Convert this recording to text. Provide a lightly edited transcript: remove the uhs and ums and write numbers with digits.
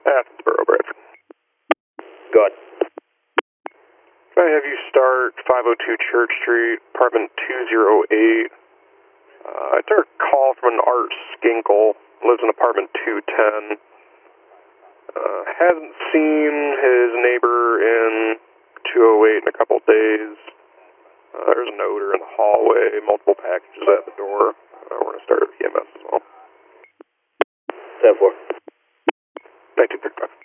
Athensboro, Bradford. Go ahead. Can I have you start 502 Church Street, apartment 208. I took a call from an Art Skinkle, lives in apartment 210. Hasn't seen his neighbor in 208 in a couple days. There's an odor in the hallway, multiple packages at the door. We're going to start EMS as well. 10-4. 1935.